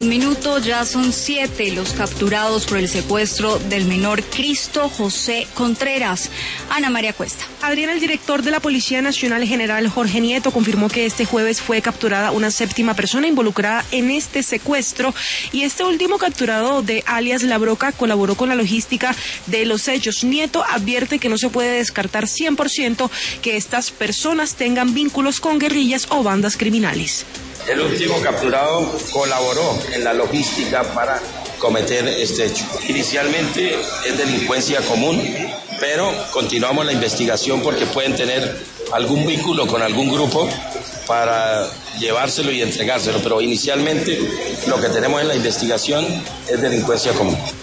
Minuto, ya son 7 los capturados por el secuestro del menor Cristo José Contreras. Ana María Cuesta. Adriana, el director de la Policía Nacional, general Jorge Nieto, confirmó que este jueves fue capturada una 7ª persona involucrada en este secuestro, y este último capturado de alias La Broca colaboró con la logística de los hechos. Nieto advierte que no se puede descartar 100% que estas personas tengan vínculos con guerrillas o bandas criminales. El último capturado colaboró en la logística para cometer este hecho. Inicialmente es delincuencia común, pero continuamos la investigación porque pueden tener algún vínculo con algún grupo para llevárselo y entregárselo, pero inicialmente lo que tenemos en la investigación es delincuencia común.